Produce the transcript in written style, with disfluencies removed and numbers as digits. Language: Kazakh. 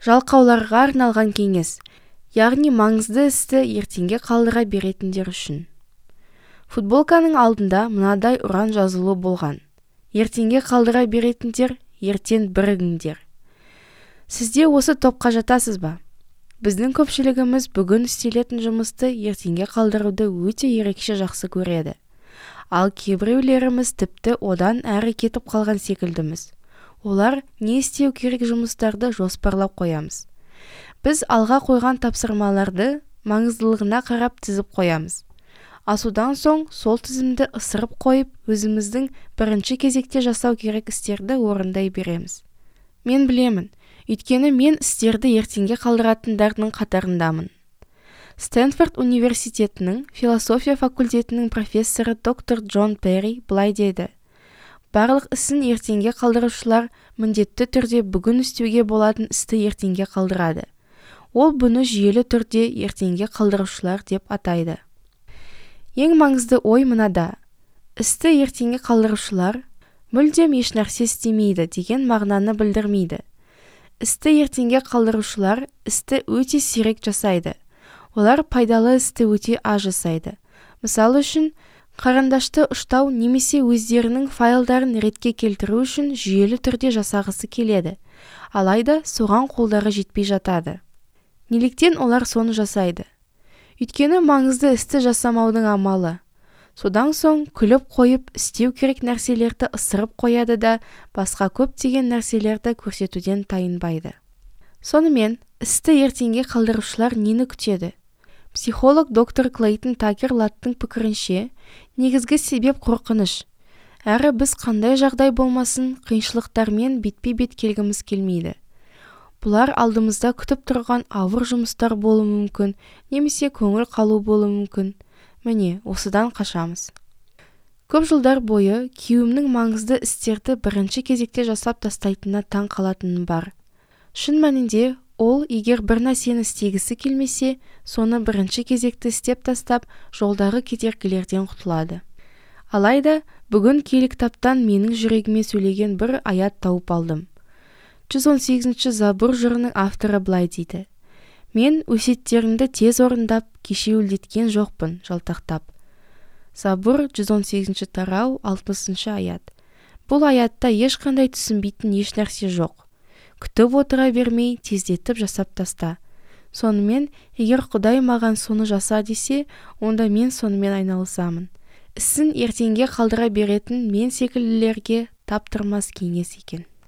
Жалқауларға арналған кеңес, яғни маңызды істі ертеңге қалдыра беретіндер үшін. Футболканың алдында мынадай ұран жазылу болған: ертеңге қалдыра беретіндер, ертең бірігіңдер. Сізде осы топқа жатасыз ба? Біздің көпшілігіміз бүгін істелетін жұмысты ертеңге қалдыруды өте ерекше жақсы көреді. Ал кейбіреулеріміз тіпті одан әрі кетіп қалған секілдіміз. Олар не істеу керек жұмыстарды жоспарлап қоямыз. Біз алға қойған тапсырмаларды маңыздылығына қарап тізіп қоямыз. Асудан соң сол тізімді ысырып қойып, өзіміздің бірінші кезекте жасау керек істерді орындай береміз. Мен білемін, өйткені мен істерді ертеңге қалдыратындардың қатарындамын. Стэнфорд университетінің философия факультетінің профессоры доктор Джон Перри былай деді: барлық ісін ертеңге қалдырушылар міндетті түрде бүгін істеуге болатын істі ертеңге қалдырады. Ол бұны жүйелі түрде ертеңге қалдырушылар деп атайды. Ең маңызды ой мынада: істі ертеңге қалдырушылар мүлдем ешнәрсе істемейді деген мағынаны білдірмейді. Істі ертеңге қалдырушылар істі өте сирек жасайды. Олар пайдалы істі өте аз жасайды. Мысалы үшін, қарындашты ұштау немесе өздерінің файлдарын ретке келтіру үшін жүйелі түрде жасағысы келеді. Алайда соған қолдары жетпей жатады. Неліктен олар соны жасайды? Өйткені маңызды істі жасамаудың амалы. Содан соң күліп қойып істеу керек нәрселерді ысырып қояды да басқа көптеген нәрселерді көрсетуден тайынбайды. Сонымен, істі ертеңге қалдырушылар нені күтеді? Психолог доктор Клейтон Такер Латтың пікірінше, негізгі себеп қорқыныш. Әрі біз қандай жағдай болмасын, қиыншылықтармен бетпе-бет келгіміз келмейді. Бұлар алдымызда күтіп тұрған ауыр жұмыстар болуы мүмкін, немесе көңіл қалу болуы мүмкін. Міне, осыдан қашамыз. Көп жылдар бойы күйеуімнің маңызды істерді бірінші кезекте жасап тастайтынына таң қалатыным бар. Шын мәнінде, ол егер бір нәрсені істегісі келмесе, соны бірінші кезекті істеп тастап, жолдағы кедергілерден құтылады. Алайда, бүгін киелі кітаптан менің жүрегіме сөйлеген бір аят тауып алдым. 118-ші Забур жырының авторы былай дейді: мен өсиеттеріңді тез орындап, кешеуілдеткен жоқпын жалтақтап. Забур 118-ші тарау 60-ші аят. Бұл аятта ешқандай түсінбейтін еш нәрсе жоқ. Күтіп отыра бермей, тездетіп жасап таста. Сонымен, егер Құдай маған соны жаса десе, онда мен сонымен айналысамын. Ісін ертеңге қалдыра беретін мен секілділерге таптырмас кеңес екен.